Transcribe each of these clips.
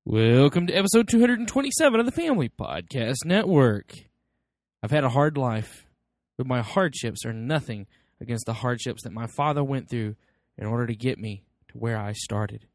Welcome to episode 227 of the Family Podcast Network. I've had a hard life, but my hardships are nothing against the hardships that my father went through in order to get me to where I started.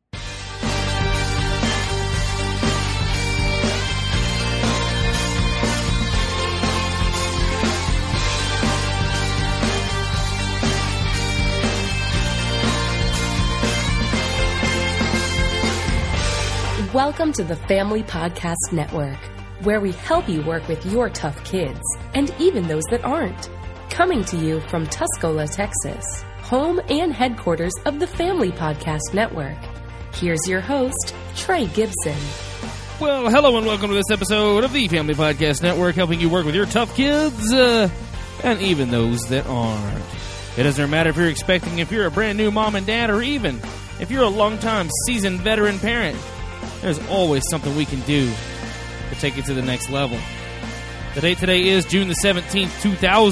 Welcome to the Family Podcast Network, where we help you work with your tough kids, and even those that aren't. Coming to you from Tuscola, Texas, home and headquarters of the Family Podcast Network. Here's your host, Trey Gibson. Well, hello and welcome to this episode of the Family Podcast Network, helping you work with your tough kids, and even those that aren't. It doesn't matter if you're expecting, if you're a brand new mom and dad, or even if you're a long-time seasoned veteran parent. There's always something we can do to take it to the next level. The date today is June the 17th,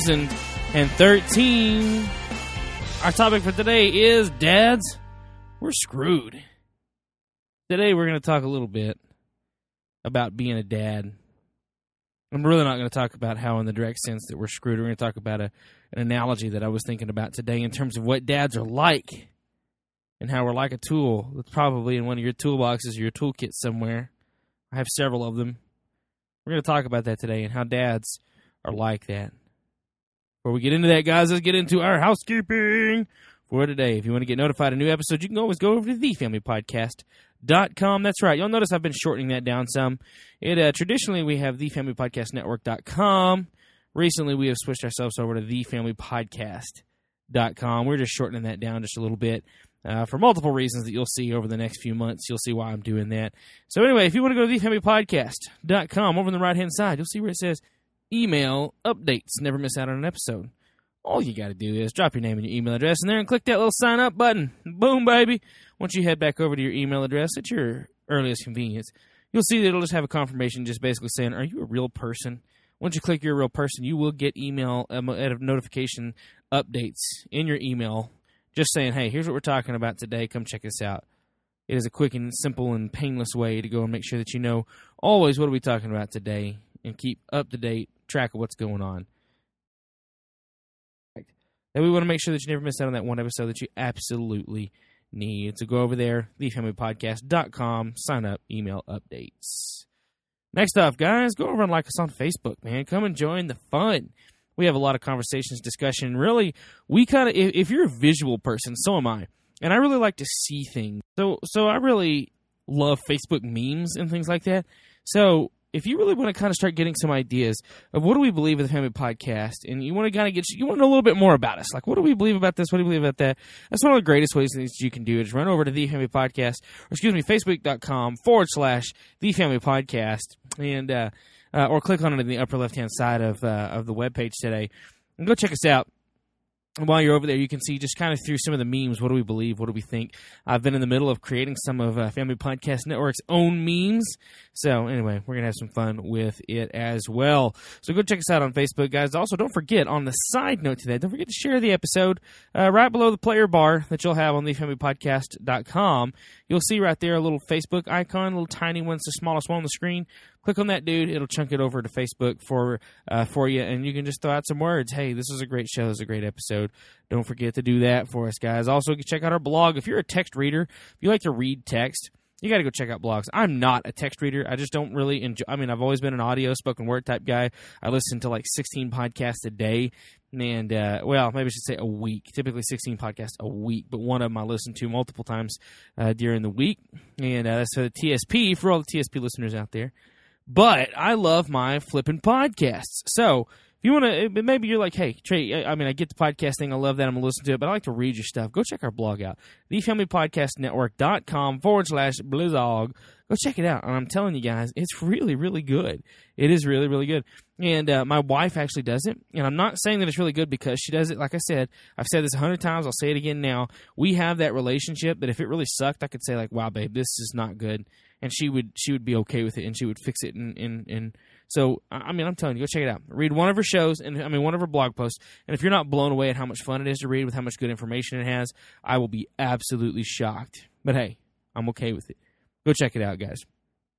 2013. Our topic for today is Dads, we're screwed. Today we're going to talk a little bit about being a dad. I'm really not going to talk about how in the direct sense that we're screwed. We're going to talk about an analogy that I was thinking about today in terms of what dads are like. And how we're like a tool that's probably in one of your toolboxes or your toolkit somewhere. I have several of them. We're going to talk about that today and how dads are like that. Before we get into that, guys, let's get into our housekeeping for today. If you want to get notified of new episodes, you can always go over to thefamilypodcast.com. That's right. You'll notice I've been shortening that down some. Traditionally, we have thefamilypodcastnetwork.com. Recently, we have switched ourselves over to thefamilypodcast.com. We're just shortening that down just a little bit. For multiple reasons that you'll see over the next few months. You'll see why I'm doing that. So anyway, if you want to go to thefamilypodcast.com, over on the right-hand side, you'll see where it says email updates. Never miss out on an episode. All you got to do is drop your name and your email address in there and click that little sign-up button. Boom, baby. Once you head back over to your email address at your earliest convenience, you'll see that it'll just have a confirmation just basically saying, are you a real person? Once you click you're a real person, you will get email notification updates in your email just saying, hey, here's what we're talking about today. Come check us out. It is a quick and simple and painless way to go and make sure that you know always what are we talking about today and keep up-to-date track of what's going on. And we want to make sure that you never miss out on that one episode that you absolutely need. So go over there, thefamilypodcast.com, sign up, email updates. Next up, guys, go over and like us on Facebook, man. Come and join the fun. We have a lot of conversations, discussion. Really, we kind of, if you're a visual person, so am I. And I really like to see things. So I really love Facebook memes and things like that. So if you really want to kind of start getting some ideas of what do we believe in the Family Podcast, and you want to kind of you want to know a little bit more about us. Like, what do we believe about this? What do we believe about that? That's one of the greatest ways that you can do it. Is run over to The Family Podcast, facebook.com/The Family Podcast, and, or click on it in the upper left-hand side of the webpage today. And go check us out. And while you're over there, you can see just kind of through some of the memes, what do we believe, what do we think. I've been in the middle of creating some of Family Podcast Network's own memes. So anyway, we're going to have some fun with it as well. So go check us out on Facebook, guys. Also, don't forget, on the side note to that, don't forget to share the episode right below the player bar that you'll have on thefamilypodcast.com. You'll see right there a little Facebook icon, a little tiny one. It's the smallest one on the screen. Click on that, dude. It'll chunk it over to Facebook for you, and you can just throw out some words. Hey, this is a great show. This is a great episode. Don't forget to do that for us, guys. Also, check out our blog. If you're a text reader, if you like to read text, you got to go check out blogs. I'm not a text reader. I just don't really enjoy. I mean, I've always been an audio, spoken word type guy. I listen to like 16 podcasts a day. And, well, maybe I should say a week. Typically 16 podcasts a week, but one of them I listen to multiple times during the week. And that's for the TSP, for all the TSP listeners out there. But I love my flipping podcasts. So if you want to, maybe you're like, hey, Trey, I mean, I get the podcast thing. I love that. I'm going to listen to it, but I like to read your stuff. Go check our blog out. thefamilypodcastnetwork.com/blizog. Go check it out. And I'm telling you guys, it's really, really good. It is really, really good. And my wife actually does it. And I'm not saying that it's really good because she does it. Like I said, I've said this 100 times. I'll say it again now. We have that relationship that if it really sucked, I could say like, wow, babe, this is not good. And she would be okay with it, and she would fix it. And so, I mean, I'm telling you, go check it out. Read one of her shows, one of her blog posts. And if you're not blown away at how much fun it is to read with how much good information it has, I will be absolutely shocked. But hey, I'm okay with it. Go check it out, guys.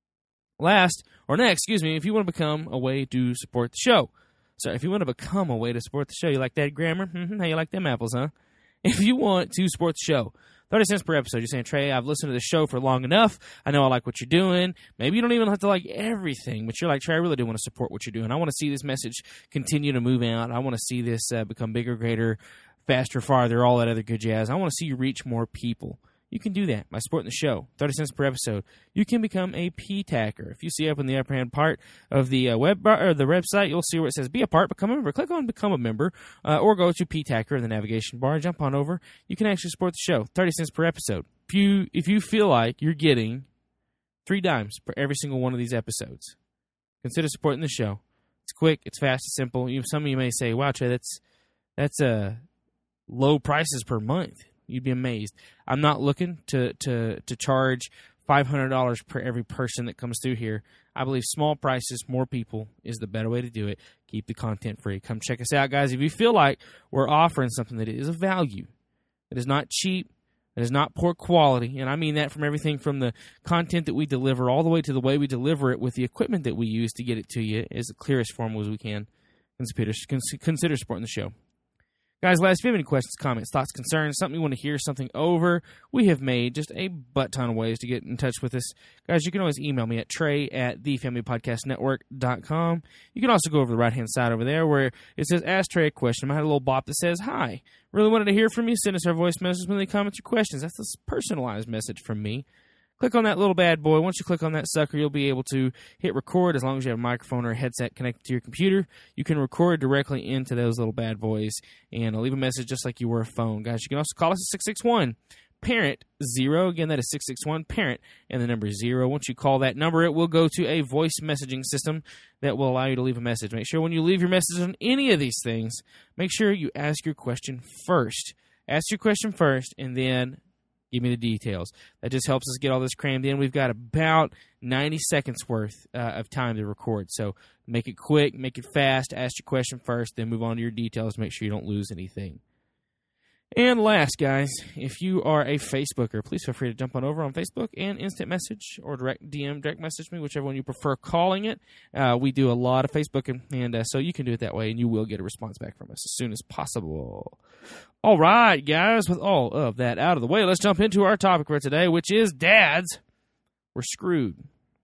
If you want to become a way to support the show. So if you want to become a way to support the show, you like that grammar? How you like them apples, huh? If you want to support the show, 30 cents per episode. You're saying, Trey, I've listened to the show for long enough. I know I like what you're doing. Maybe you don't even have to like everything, but you're like, Trey, I really do want to support what you're doing. I want to see this message continue to move out. I want to see this become bigger, greater, faster, farther, all that other good jazz. I want to see you reach more people. You can do that by supporting the show. 30 cents per episode. You can become a P-Tacker. If you see up in the upper hand part of the the website, you'll see where it says Be a Part, Become a Member. Click on Become a Member, or go to P-Tacker in the navigation bar. Jump on over. You can actually support the show. 30 cents per episode. If you feel like you're getting 3 dimes per every single one of these episodes, consider supporting the show. It's quick. It's fast. It's simple. Some of you may say, "Wow, Trey, that's low prices per month." You'd be amazed. I'm not looking to charge $500 per every person that comes through here. I believe small prices, more people is the better way to do it. Keep the content free. Come check us out, guys. If you feel like we're offering something that is of value, that is not cheap, that is not poor quality, and I mean that from everything from the content that we deliver all the way to the way we deliver it with the equipment that we use to get it to you is the clearest form as we can. Consider supporting the show. Guys, last, if you have any questions, comments, thoughts, concerns, something you want to hear, something over, we have made just a butt-ton of ways to get in touch with us. Guys, you can always email me at trey@thefamilypodcastnetwork.com. You can also go over the right-hand side over there where it says, Ask Trey a question. I had a little bop that says, Hi. Really wanted to hear from you. Send us our voice message with any comments or questions. That's a personalized message from me. Click on that little bad boy. Once you click on that sucker, you'll be able to hit record as long as you have a microphone or a headset connected to your computer. You can record directly into those little bad boys and leave a message just like you were a phone. Guys, you can also call us at 661-PARENT-0. Again, that is 661-PARENT and the number 0. Once you call that number, it will go to a voice messaging system that will allow you to leave a message. Make sure when you leave your message on any of these things, make sure you ask your question first. Ask your question first and then give me the details. That just helps us get all this crammed in. We've got about 90 seconds worth of time to record. So make it quick, make it fast, ask your question first, then move on to your details to make sure you don't lose anything. And last, guys, if you are a Facebooker, please feel free to jump on over on Facebook and instant message or direct message me, whichever one you prefer calling it. We do a lot of Facebooking, and so you can do it that way, and you will get a response back from us as soon as possible. All right, guys, with all of that out of the way, let's jump into our topic for today, which is dads, we're screwed.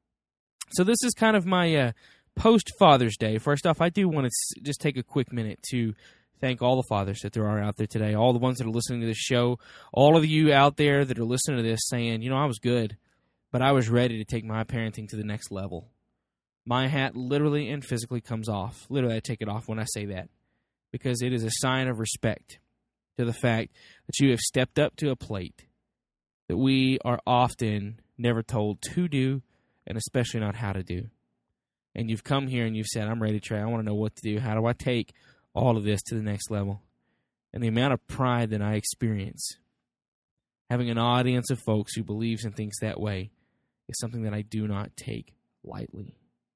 So this is kind of my post-Father's Day. First off, I do want to just take a quick minute to thank all the fathers that there are out there today, all the ones that are listening to this show, all of you out there that are listening to this saying, I was good, but I was ready to take my parenting to the next level. My hat literally and physically comes off. Literally, I take it off when I say that because it is a sign of respect to the fact that you have stepped up to a plate that we are often never told to do and especially not how to do. And you've come here and you've said, I'm ready, Trey. I want to know what to do. How do I take all of this to the next level? And the amount of pride that I experience having an audience of folks who believes and thinks that way is something that I do not take lightly.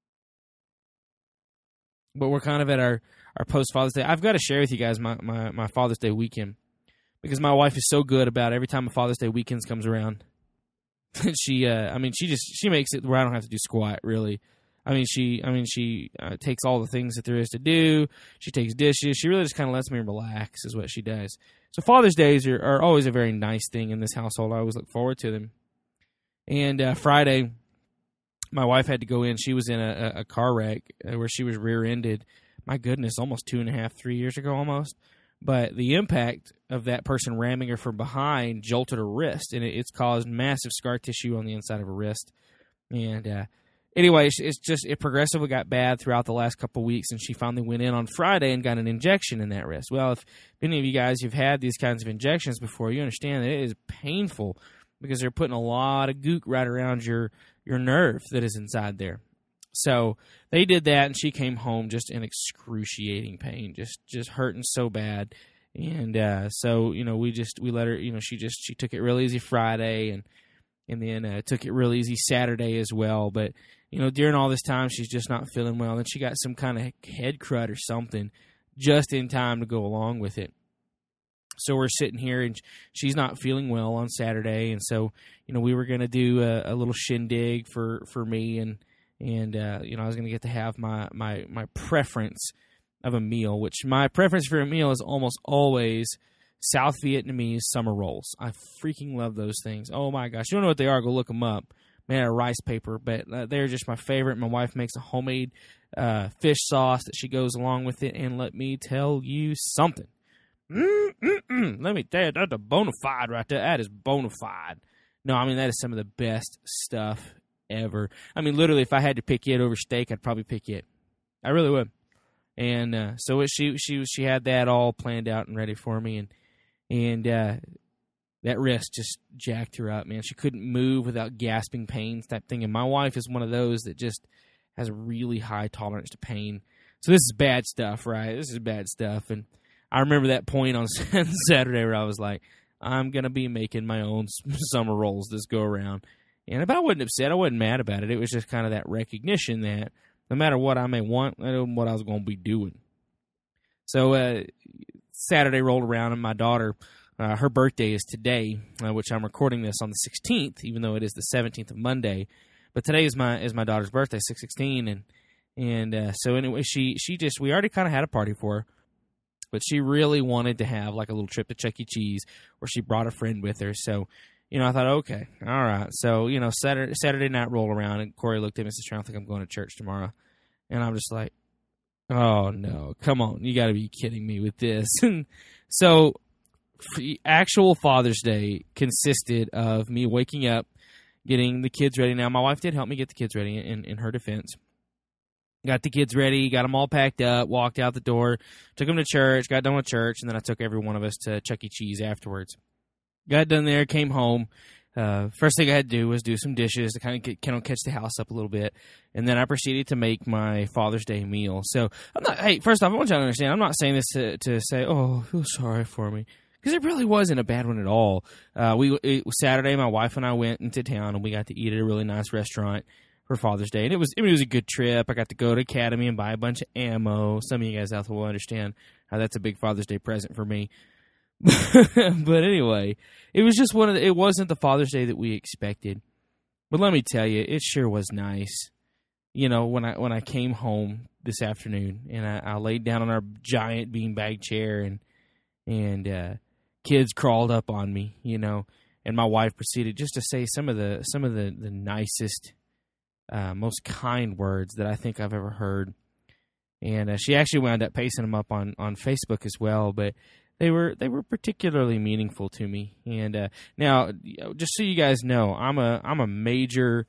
But we're kind of at our post-Father's Day. I've got to share with you guys my Father's Day weekend because my wife is so good about every time a Father's Day weekend comes around. she makes it where I don't have to do squat, really. She takes all the things that there is to do. She takes dishes. She really just kind of lets me relax is what she does. So Father's Days are always a very nice thing in this household. I always look forward to them. And Friday, my wife had to go in. She was in a car wreck where she was rear-ended. My goodness, almost 2.5, 3 years ago almost. But the impact of that person ramming her from behind jolted her wrist, and it's caused massive scar tissue on the inside of her wrist. And anyway, it progressively got bad throughout the last couple of weeks, and she finally went in on Friday and got an injection in that wrist. Well, if any of you guys have had these kinds of injections before, you understand that it is painful because they're putting a lot of gook right around your nerve that is inside there. So they did that, and she came home just in excruciating pain, just hurting so bad. And so we let her. She took it real easy Friday, and then took it real easy Saturday as well. But during all this time, she's just not feeling well, and she got some kind of head crud or something just in time to go along with it. So we're sitting here, and she's not feeling well on Saturday, and so we were going to do a little shindig for me and And I was going to get to have my preference of a meal, which my preference for a meal is almost always South Vietnamese summer rolls. I freaking love those things. Oh my gosh, you don't know what they are? Go look them up. Made out of rice paper, but they're just my favorite. My wife makes a homemade fish sauce that she goes along with it, and let me tell you something. Let me tell you, that's a bona fide right there. That is bona fide. No, I mean, that is some of the best stuff ever. I mean, literally, if I had to pick it over steak, I'd probably pick it. I really would. And so she had that all planned out and ready for me, and that wrist just jacked her up, man. She couldn't move without gasping pains type thing. And my wife is one of those that just has a really high tolerance to pain. So this is bad stuff, right? This is bad stuff. And I remember that point on Saturday where I was like, I'm going to be making my own summer rolls this go around. But I wasn't upset. I wasn't mad about it. It was just kind of that recognition that no matter what I may want, I know what I was going to be doing. So Saturday rolled around, and my daughter, her birthday is today, which I'm recording this on the 16th, even though it is the 17th of Monday. But today is my daughter's birthday, 6/16, and so anyway, we already kind of had a party for her, but she really wanted to have like a little trip to Chuck E. Cheese, where she brought a friend with her. So, I thought, okay, all right. So, Saturday night rolled around, and Corey looked at me and said, I don't think I'm going to church tomorrow. And I'm just like, oh no, come on, you got to be kidding me with this. And so, actual Father's Day consisted of me waking up, getting the kids ready. Now, my wife did help me get the kids ready in her defense. Got the kids ready, got them all packed up, walked out the door, took them to church, got done with church, and then I took every one of us to Chuck E. Cheese afterwards. Got done there, came home. First thing I had to do was do some dishes to kind of catch the house up a little bit, and then I proceeded to make my Father's Day meal. So, first off, I want you to understand, I'm not saying this to say, oh, feel sorry for me, because it really wasn't a bad one at all. Saturday, my wife and I went into town, and we got to eat at a really nice restaurant for Father's Day, and it was a good trip. I got to go to Academy and buy a bunch of ammo. Some of you guys out there will understand how that's a big Father's Day present for me. But anyway, it was just it wasn't the Father's Day that we expected. But let me tell you, it sure was nice. When I came home this afternoon, and I laid down on our giant beanbag chair, and kids crawled up on me, and my wife proceeded just to say some of the nicest, most kind words that I think I've ever heard. And she actually wound up pasting them up on Facebook as well, but they were particularly meaningful to me. And now, just so you guys know, I'm a major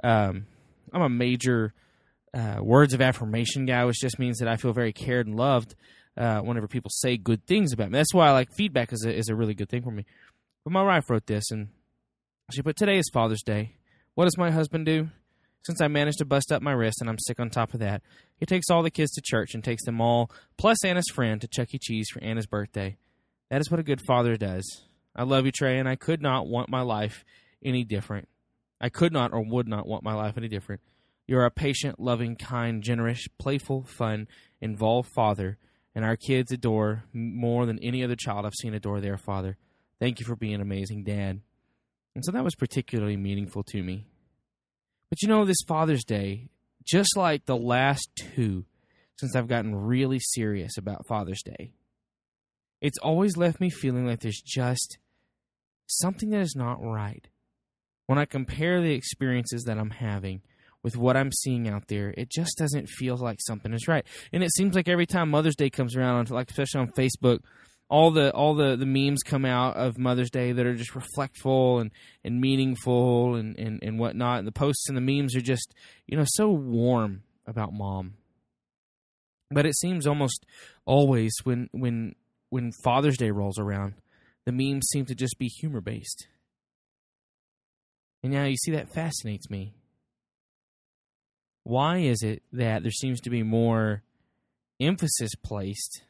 words of affirmation guy, which just means that I feel very cared and loved whenever people say good things about me. That's why feedback is a really good thing for me. But my wife wrote this, and she put, today is Father's Day. What does my husband do? Since I managed to bust up my wrist and I'm sick on top of that, he takes all the kids to church and takes them all, plus Anna's friend, to Chuck E. Cheese for Anna's birthday. That is what a good father does. I love you, Trey, and I could not want my life any different. I could not or would not want my life any different. You're a patient, loving, kind, generous, playful, fun, involved father, and our kids adore more than any other child I've seen adore their father. Thank you for being an amazing dad. And so that was particularly meaningful to me. But this Father's Day, just like the last two since I've gotten really serious about Father's Day, it's always left me feeling like there's just something that is not right. When I compare the experiences that I'm having with what I'm seeing out there, it just doesn't feel like something is right. And it seems like every time Mother's Day comes around, especially on Facebook, all the memes come out of Mother's Day that are just reflectful and meaningful and whatnot. And the posts and the memes are just, so warm about mom. But it seems almost always when Father's Day rolls around, the memes seem to just be humor-based. And now you see, that fascinates me. Why is it that there seems to be more emphasis placed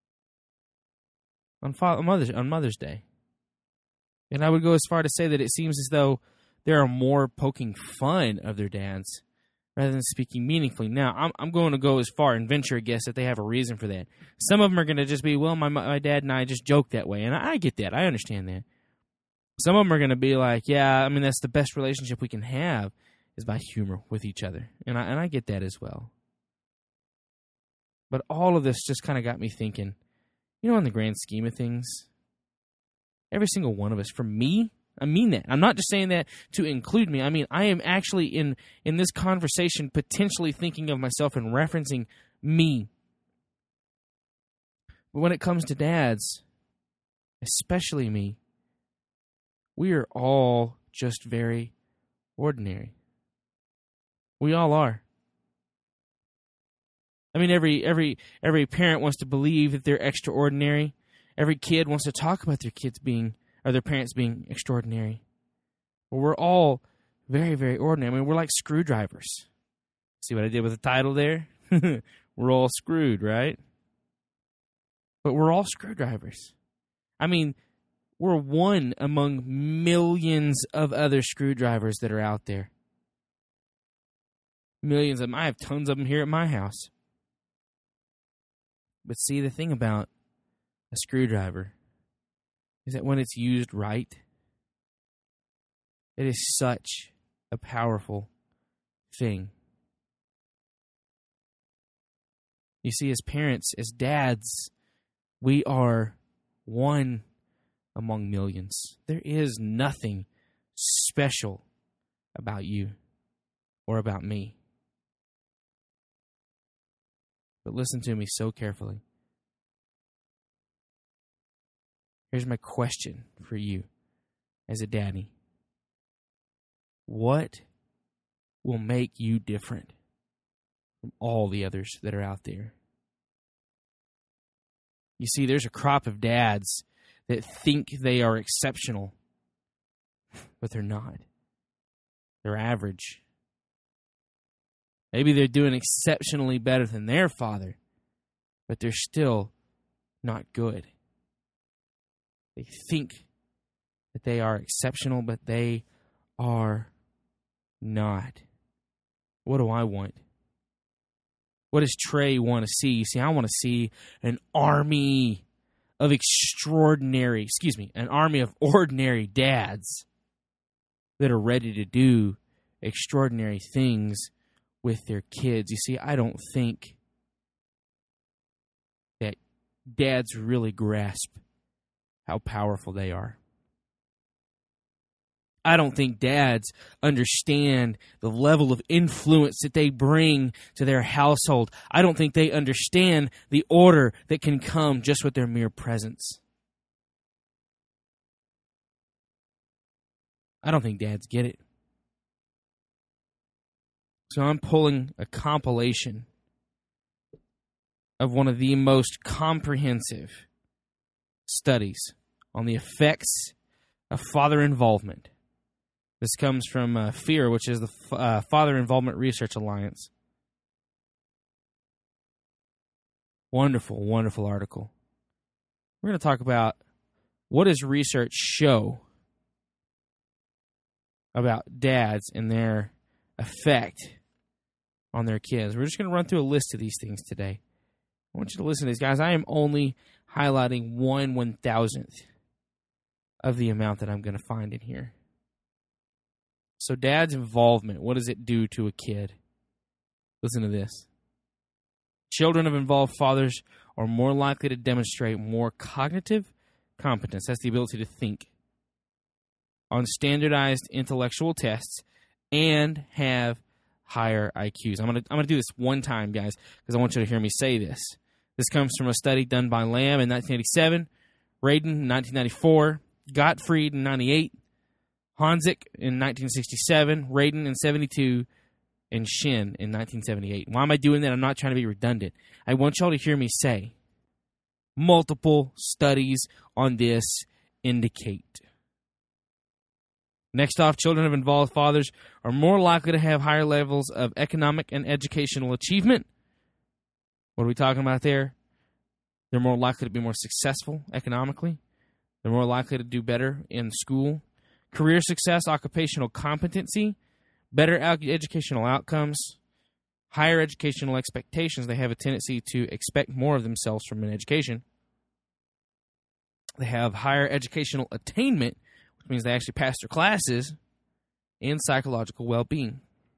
on Mother's Day? And I would go as far to say that it seems as though there are more poking fun of their dads rather than speaking meaningfully. Now, I'm going to go as far and venture a guess that they have a reason for that. Some of them are going to just be, well, my dad and I just joke that way. And I get that. I understand that. Some of them are going to be like, yeah, I mean, that's the best relationship we can have. is by humor with each other. And I get that as well. But all of this just kind of got me thinking, in the grand scheme of things, every single one of us, from me, I mean that. I'm not just saying that to include me. I mean, I am actually in this conversation potentially thinking of myself and referencing me. But when it comes to dads, especially me, we are all just very ordinary. We all are. I mean, every parent wants to believe that they're extraordinary. Every kid wants to talk about their parents being extraordinary. But we're all very, very ordinary. I mean, we're like screwdrivers. See what I did with the title there? We're all screwed, right? But we're all screwdrivers. I mean, we're one among millions of other screwdrivers that are out there. Millions of them. I have tons of them here at my house. But see, the thing about a screwdriver is that when it's used right, it is such a powerful thing. You see, as parents, as dads, we are one among millions. There is nothing special about you or about me. But listen to me so carefully. Here's my question for you as a daddy. What will make you different from all the others that are out there? You see, there's a crop of dads that think they are exceptional, but they're not. They're average. Maybe they're doing exceptionally better than their father, but they're still not good. They think that they are exceptional, but they are not. What do I want? What does Trey want to see? You see, I want to see an army of an army of ordinary dads that are ready to do extraordinary things with their kids. You see, I don't think that dads really grasp how powerful they are. I don't think dads understand the level of influence that they bring to their household. I don't think they understand the order that can come just with their mere presence. I don't think dads get it. So I'm pulling a compilation of one of the most comprehensive studies on the effects of father involvement. This comes from FEAR, which is the Father Involvement Research Alliance. Wonderful, wonderful article. We're going to talk about what does research show about dads and their effect on their kids. We're just going to run through a list of these things today. I want you to listen to these, guys. I am only highlighting 1/1000th of the amount that I'm going to find in here. So dad's involvement, what does it do to a kid? Listen to this. Children of involved fathers are more likely to demonstrate more cognitive competence, that's the ability to think, on standardized intellectual tests, and have higher IQs. I'm gonna do this one time, guys, because I want you to hear me say this. This comes from a study done by Lamb in 1987, Radin in 1994, Gottfried in 98, Honzik in 1967, Radin in 72, and Shin in 1978. Why am I doing that? I'm not trying to be redundant. I want y'all to hear me say, multiple studies on this indicate. Next off, children of involved fathers are more likely to have higher levels of economic and educational achievement. What are we talking about there? They're more likely to be more successful economically. They're more likely to do better in school. Career success, occupational competency, better educational outcomes, higher educational expectations. They have a tendency to expect more of themselves from an education. They have higher educational attainment, which means they actually pass their classes, and psychological well-being.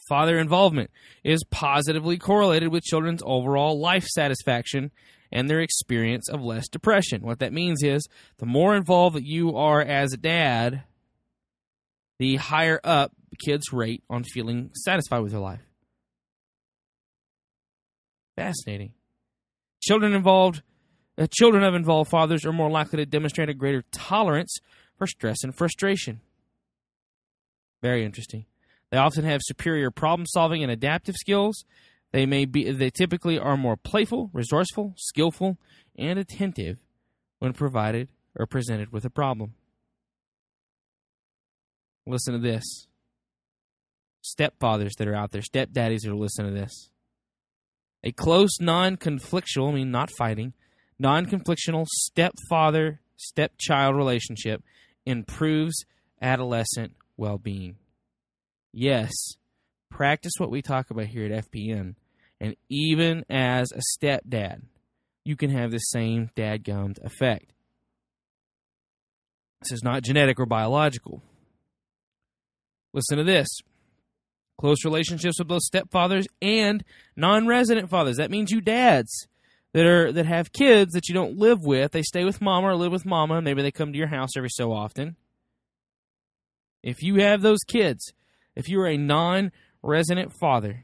Father involvement is positively correlated with children's overall life satisfaction and their experience of less depression. What that means is the more involved that you are as a dad, the higher up kids rate on feeling satisfied with their life. Fascinating. Children of involved fathers are more likely to demonstrate a greater tolerance for stress and frustration. Very interesting. They often have superior problem-solving and adaptive skills. They typically are more playful, resourceful, skillful, and attentive when provided or presented with a problem. Listen to this. Stepfathers that are out there, stepdaddies that are listening to this. A close, non-conflictual, not fighting, non-conflictional stepfather-stepchild relationship improves adolescent well-being. Yes, practice what we talk about here at FPN, and even as a stepdad, you can have the same dadgummed effect. This is not genetic or biological. Listen to this. Close relationships with both stepfathers and non-resident fathers. That means you dads that have kids that you don't live with. They stay with mama or live with mama, and maybe they come to your house every so often. If you have those kids, if you are a non-resident father,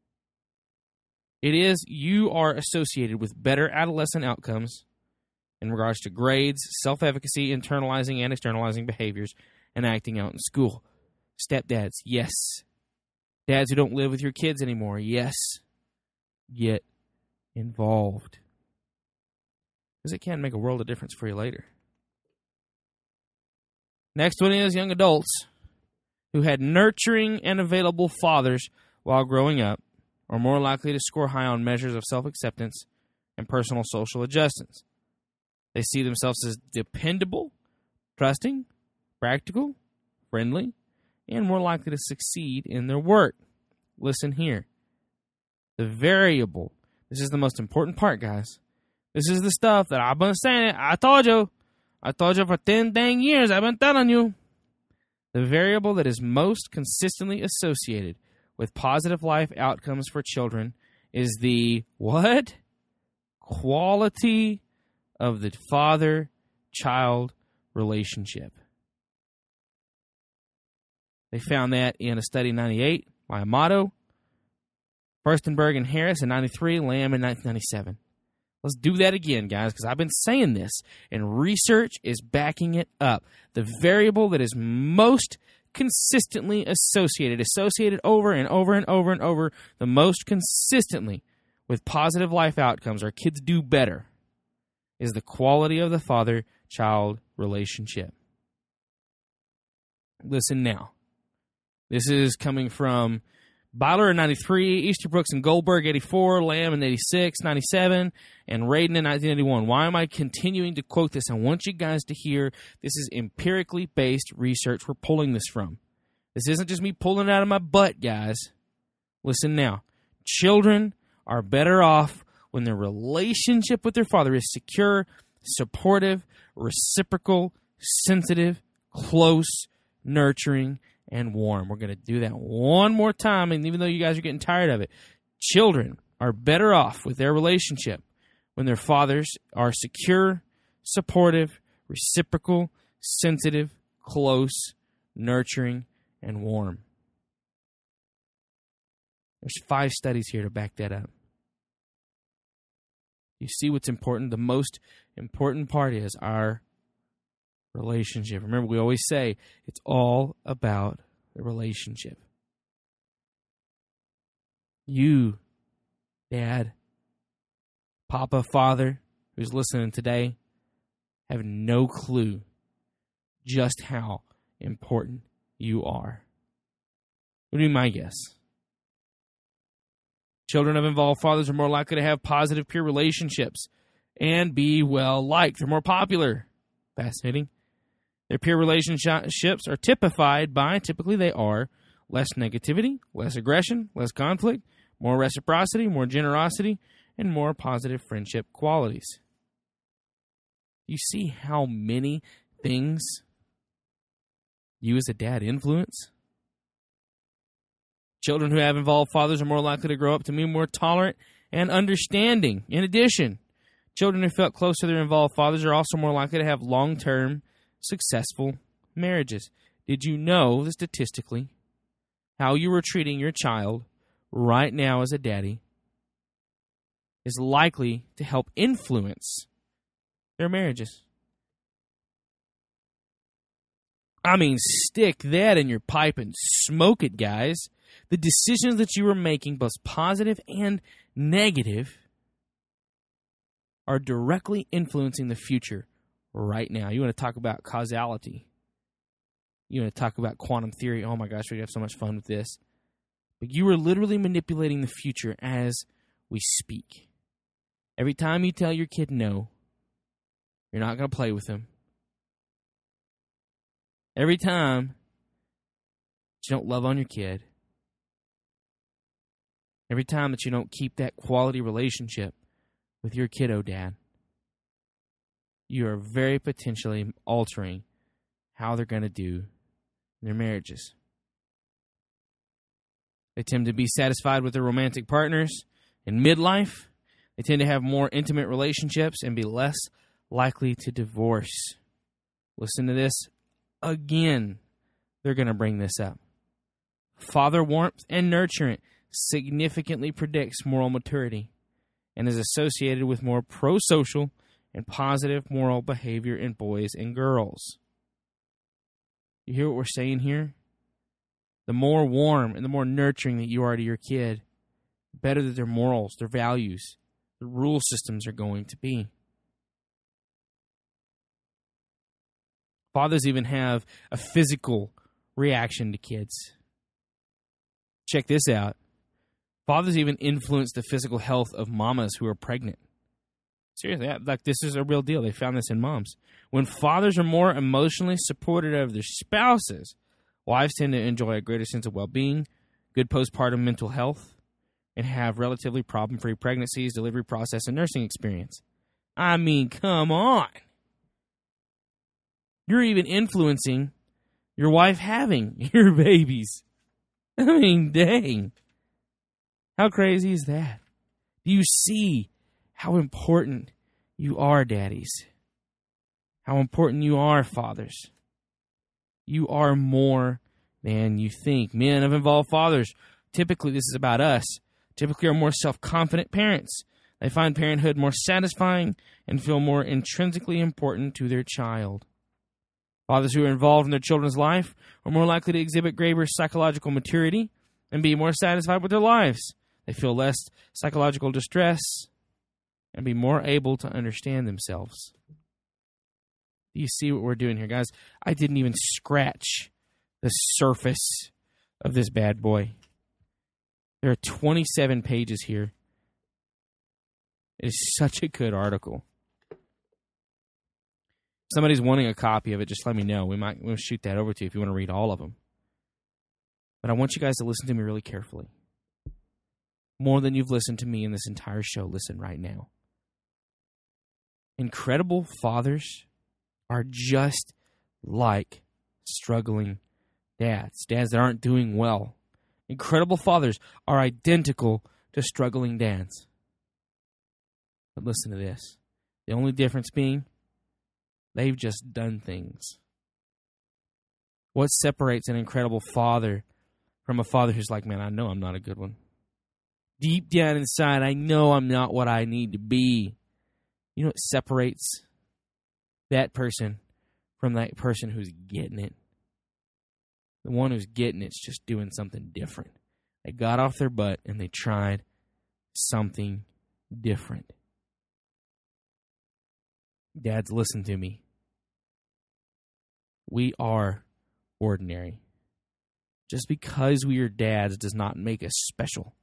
you are associated with better adolescent outcomes in regards to grades, self-efficacy, internalizing and externalizing behaviors, and acting out in school. Stepdads, yes. Dads who don't live with your kids anymore, yes. Get involved. Because it can make a world of difference for you later. Next one is young adults who had nurturing and available fathers while growing up are more likely to score high on measures of self-acceptance and personal social adjustments. They see themselves as dependable, trusting, practical, friendly, and more likely to succeed in their work. Listen here. The variable. This is the most important part, guys. This is the stuff that I've been saying. I told you for 10 dang years. I've been telling you. The variable that is most consistently associated with positive life outcomes for children is the what? Quality of the father-child relationship. They found that in a study in 98 by Amato, Furstenberg and Harris in 93, Lamb in 1997. Let's do that again, guys, because I've been saying this, and research is backing it up. The variable that is most consistently associated over and over and over and over, the most consistently with positive life outcomes, our kids do better, is the quality of the father-child relationship. Listen now. This is coming from Byler in 93, Easterbrooks and Goldberg 84, Lamb in 86, 97, and Radin in 1981. Why am I continuing to quote this? I want you guys to hear this is empirically based research we're pulling this from. This isn't just me pulling it out of my butt, guys. Listen now. Children are better off when their relationship with their father is secure, supportive, reciprocal, sensitive, close, nurturing, and warm. We're going to do that one more time, and even though you guys are getting tired of it, children are better off with their relationship when their fathers are secure, supportive, reciprocal, sensitive, close, nurturing, and warm. There's 5 studies here to back that up. You see what's important? The most important part is our relationship. Remember, we always say it's all about the relationship. You, dad, papa, father, who's listening today, have no clue just how important you are. Would be my guess. Children of involved fathers are more likely to have positive peer relationships and be well-liked. They're more popular. Fascinating. Their peer relationships are typically they are, less negativity, less aggression, less conflict, more reciprocity, more generosity, and more positive friendship qualities. You see how many things you as a dad influence? Children who have involved fathers are more likely to grow up to be more tolerant and understanding. In addition, children who felt close to their involved fathers are also more likely to have long-term, successful marriages. Did you know that statistically, how you are treating your child right now as a daddy is likely to help influence their marriages? I mean, stick that in your pipe and smoke it, guys. The decisions that you are making, both positive and negative, are directly influencing the future right now. You want to talk about causality. You want to talk about quantum theory. Oh my gosh, we have so much fun with this. But you are literally manipulating the future as we speak. Every time you tell your kid no, you're not going to play with him. Every time you don't love on your kid. Every time that you don't keep that quality relationship with your kiddo, Dad, you are very potentially altering how they're going to do in their marriages. They tend to be satisfied with their romantic partners in midlife. They tend to have more intimate relationships and be less likely to divorce. Listen to this again. They're going to bring this up. Father warmth and nurturance significantly predicts moral maturity and is associated with more pro-social and positive moral behavior in boys and girls. You hear what we're saying here? The more warm and the more nurturing that you are to your kid, the better that their morals, their values, the rule systems are going to be. Fathers even have a physical reaction to kids. Check this out. Fathers even influence the physical health of mamas who are pregnant. Seriously, like this is a real deal. They found this in moms. When fathers are more emotionally supportive of their spouses, wives tend to enjoy a greater sense of well-being, good postpartum mental health, and have relatively problem-free pregnancies, delivery process, and nursing experience. I mean, come on. You're even influencing your wife having your babies. I mean, dang. How crazy is that? Do you see how important you are, daddies? How important you are, fathers? You are more than you think. Men of involved fathers, typically this is about us, typically are more self-confident parents. They find parenthood more satisfying and feel more intrinsically important to their child. Fathers who are involved in their children's life are more likely to exhibit greater psychological maturity and be more satisfied with their lives. They feel less psychological distress and be more able to understand themselves. Do you see what we're doing here, guys? I didn't even scratch the surface of this bad boy. There are 27 pages here. It is such a good article. If somebody's wanting a copy of it, just let me know. We'll shoot that over to you if you want to read all of them. But I want you guys to listen to me really carefully. More than you've listened to me in this entire show, listen right now. Incredible fathers are just like struggling dads. Dads that aren't doing well. Incredible fathers are identical to struggling dads. But listen to this. The only difference being, they've just done things. What separates an incredible father from a father who's like, man, I know I'm not a good one. Deep down inside, I know I'm not what I need to be. You know what separates that person from that person who's getting it? The one who's getting it's just doing something different. They got off their butt and they tried something different. Dads, listen to me. We are ordinary. Just because we are dads does not make us special.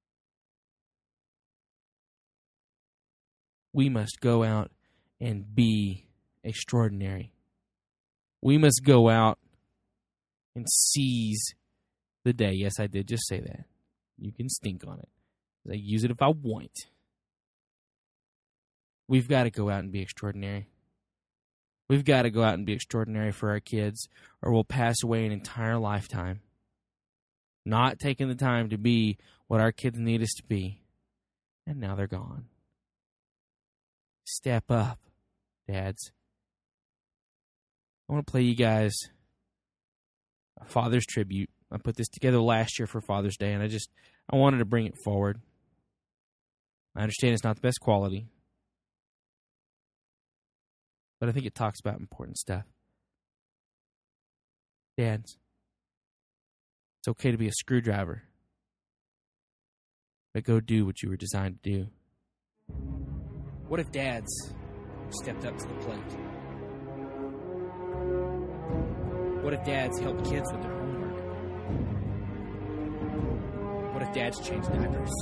We must go out and be extraordinary. We must go out and seize the day. Yes, I did just say that. You can stink on it. I use it if I want. We've got to go out and be extraordinary. We've got to go out and be extraordinary for our kids, or we'll pass away an entire lifetime not taking the time to be what our kids need us to be, and now they're gone. Step up, dads. I want to play you guys a Father's Tribute. I put this together last year for Father's Day, and I wanted to bring it forward. I understand it's not the best quality, but I think it talks about important stuff. Dads, it's okay to be a screwdriver, but go do what you were designed to do. What if dads stepped up to the plate? What if dads helped kids with their homework? What if dads changed diapers?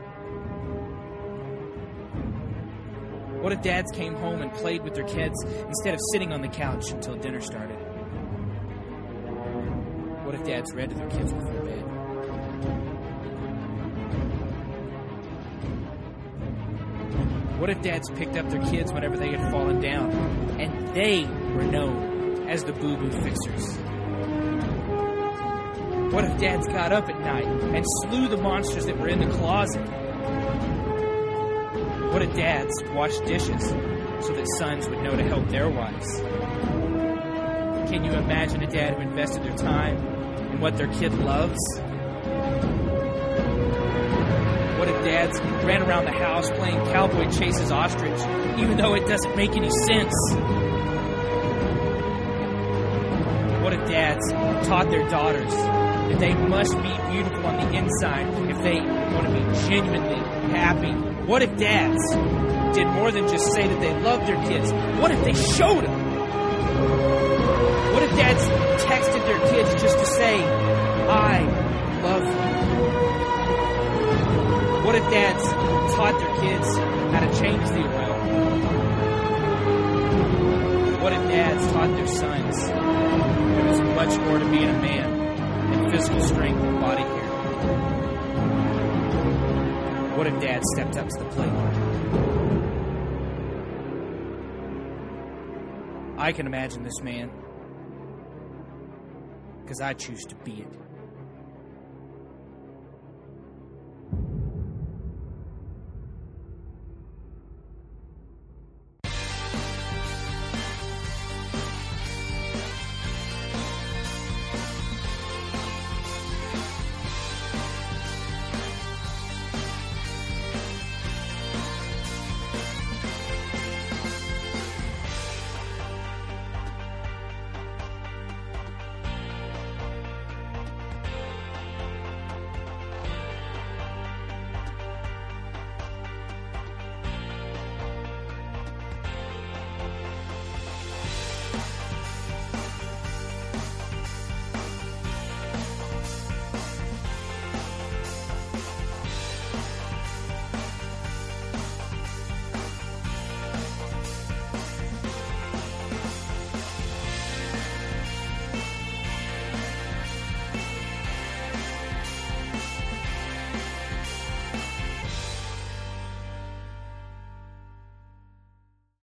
What if dads came home and played with their kids instead of sitting on the couch until dinner started? What if dads read to their kids before bed? What if dads picked up their kids whenever they had fallen down, and they were known as the boo-boo fixers? What if dads got up at night and slew the monsters that were in the closet? What if dads washed dishes so that sons would know to help their wives? Can you imagine a dad who invested their time in what their kid loves? What if dads ran around the house playing Cowboy Chase's ostrich, even though it doesn't make any sense? What if dads taught their daughters that they must be beautiful on the inside if they want to be genuinely happy? What if dads did more than just say that they loved their kids? What if they showed them? What if dads texted their kids just to say, I love you? What if dads taught their kids how to change the oil? What if dads taught their sons there was much more to being a man than physical strength and body care? What if dad stepped up to the plate? I can imagine this man, because I choose to be it.